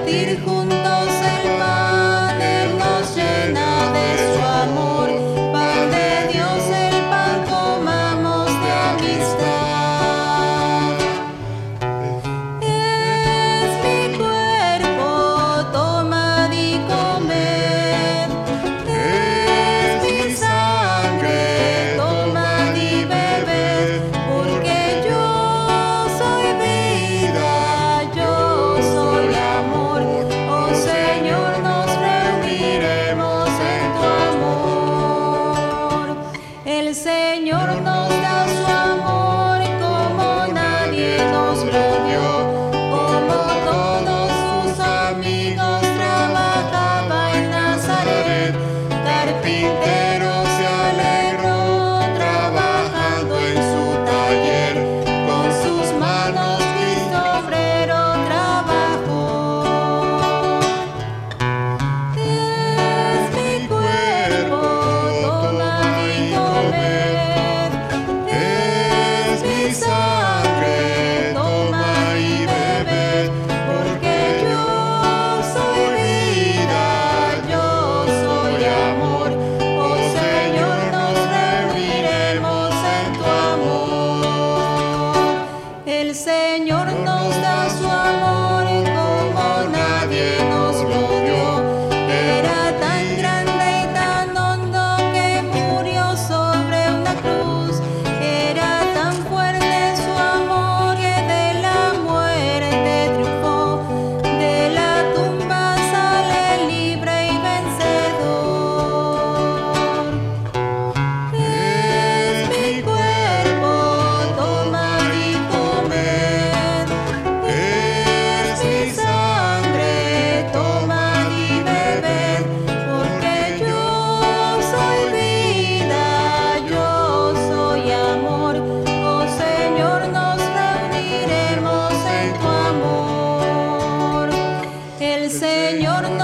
partir juntos el pan, Él nos llena de su amor. Pan de Dios, el pan comamos de amistad. Es mi cuerpo, tomad y comed. Es mi sangre, tomad y bebed, porque yo soy vida, yo soy amor. Oh Señor, nos reuniremos en tu amor. El Señor nos da su amor como nadie nos lo dio. Como todos sus amigos trabajaba en Nazaret. Carpintero se alegró trabajando en su taller. Con sus manos Cristo obrero trabajó. Es mi cuerpo, tomad y comed. Es mi sangre, tomad y bebed, porque yo soy vida, yo soy amor. Oh Señor, nos reuniremos en tu amor. El Señor nos da su amor como nadie nos lo dio. Era tan grande y tan hondo que murió sobre una cruz. Era tan fuerte su amor que de la muerte triunfó. De la tumba sale libre y vencedor. Es mi cuerpo, tomad y comed. Es mi sangre, tomad y bebed, porque yo soy vida, yo soy amor. Oh Señor, nos reuniremos en tu amor. El Señor nos